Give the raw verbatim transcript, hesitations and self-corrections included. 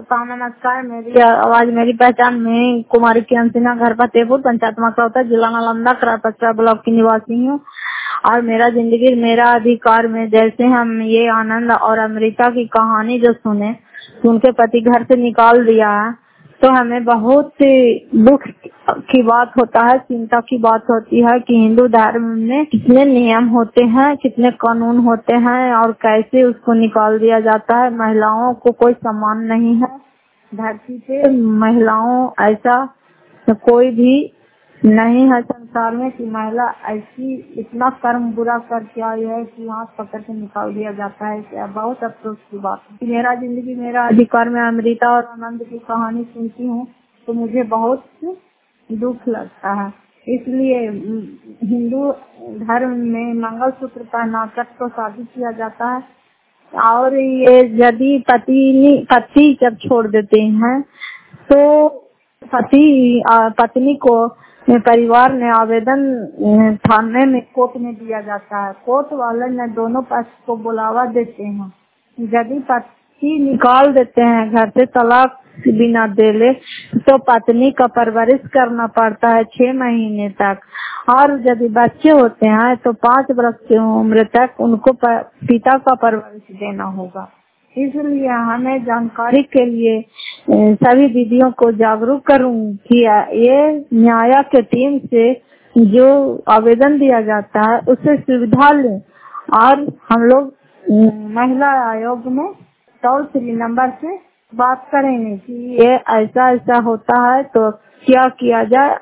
श्रोताओं नमस्कार। मेरी आवाज मेरी पहचान में कुमारी की अंसिना, घर फतेहपुर, पंचायत मकरौता, जिला नालंदा, करापत्रा ब्लॉक की निवासी हूँ। और मेरा जिंदगी मेरा अधिकार में जैसे हम ये आनंद और अमृता की कहानी जो सुने, उनके पति घर से निकाल दिया है, तो हमें बहुत दुख की बात होता है, चिंता की बात होती है कि हिंदू धर्म में कितने नियम होते हैं, कितने कानून होते हैं और कैसे उसको निकाल दिया जाता है। महिलाओं को कोई सम्मान नहीं है धरती पे। महिलाओं ऐसा कोई भी नहीं है संसार में कि महिला ऐसी इतना कर्म बुरा करके आई है कि हाथ पकड़ के निकाल दिया जाता है। क्या बहुत अफसोस की बात है। मेरा जिंदगी मेरा अधिकार में अमृता और आनंद की कहानी सुनती हूँ तो मुझे बहुत दुख लगता है। इसलिए हिंदू धर्म में मंगलसूत्र पहनाकर तो शादी किया जाता है, और ये यदि पति पति जब छोड़ देते हैं तो पति पत्नी को परिवार ने आवेदन थाने में कोर्ट में दिया जाता है। कोर्ट वाले ने दोनों पक्ष को बुलावा देते हैं। यदि पति निकाल देते हैं घर से तलाक बिना देले, तो पत्नी का परवरिश करना पड़ता है छह महीने तक, और यदि बच्चे होते हैं तो पाँच वर्ष की उम्र तक उनको पिता का परवरिश देना होगा। इसलिए हमें जानकारी के लिए सभी दीदियों को जागरूक करूं कि ये न्याय के टीम से जो आवेदन दिया जाता है उससे सुविधा लें, और हम लोग महिला आयोग में टोल फ्री नंबर से बात करेंगे कि ये ऐसा ऐसा होता है तो क्या किया जाए।